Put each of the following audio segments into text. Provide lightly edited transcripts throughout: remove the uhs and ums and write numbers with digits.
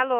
Alô?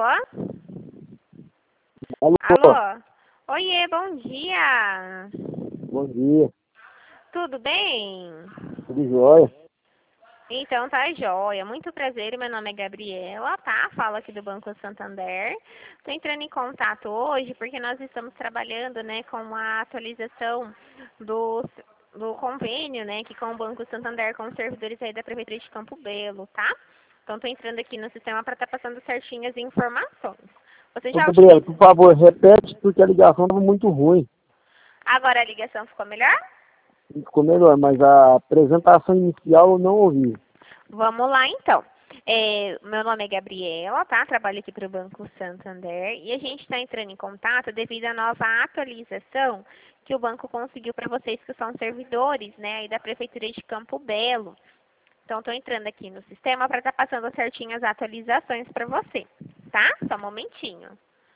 Alô? Alô? Oiê, bom dia. Bom dia. Tudo bem? Tudo jóia? Então tá jóia. Muito prazer, meu nome é Gabriela, tá? Falo aqui do Banco Santander. Tô entrando em contato hoje porque nós estamos trabalhando, né, com a atualização do convênio, né, que com o Banco Santander, com os servidores aí da Prefeitura de Campo Belo, tá? Então tô entrando aqui no sistema para estar passando certinho as informações. Você Ô, já Gabriela, utiliza... por favor, repete porque a ligação estava muito ruim. Agora a ligação ficou melhor? Ficou melhor, mas a apresentação inicial eu não ouvi. Vamos lá, então. Meu nome é Gabriela, tá? Trabalho aqui para o Banco Santander e a gente está entrando em contato devido à nova atualização que o banco conseguiu para vocês que são servidores, né, aí da Prefeitura de Campo Belo. Então, estou entrando aqui no sistema para estar passando certinho as atualizações para você, tá? Só um momentinho.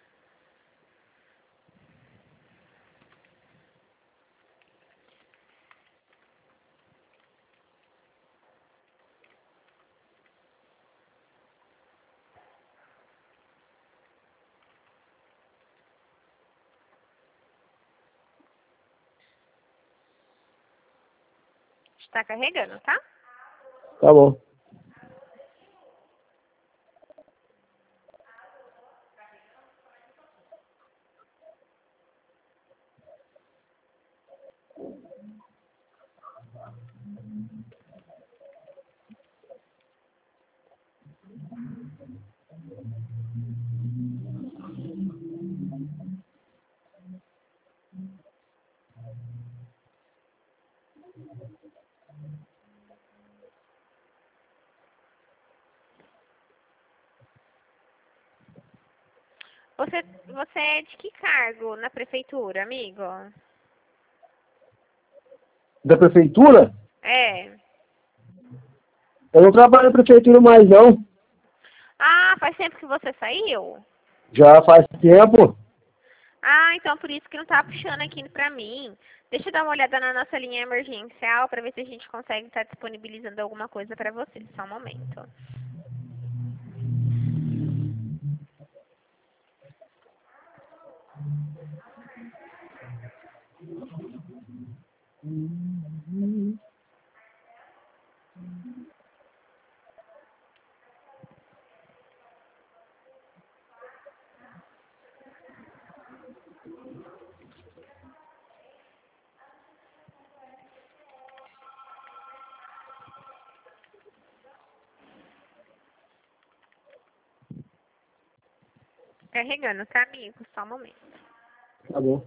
Está carregando, tá? Tá bom. Você é de que cargo na prefeitura, amigo? Da prefeitura? É. Eu não trabalho na prefeitura mais, não. Ah, faz tempo que você saiu? Já faz tempo. Ah, então por isso que não tá puxando aqui pra mim. Deixa eu dar uma olhada na nossa linha emergencial pra ver se a gente consegue estar disponibilizando alguma coisa pra você. Só um momento. Carregando, tá, amigo? Só um momento. Tá bom.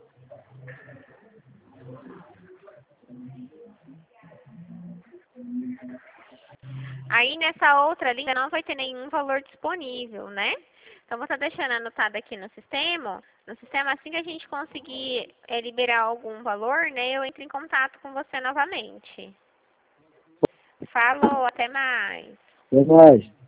Aí nessa outra linha não vai ter nenhum valor disponível, né? Então vou estar deixando anotado aqui no sistema. No sistema, assim que a gente conseguir liberar algum valor, né? Eu entro em contato com você novamente. Falou, até mais. Até mais.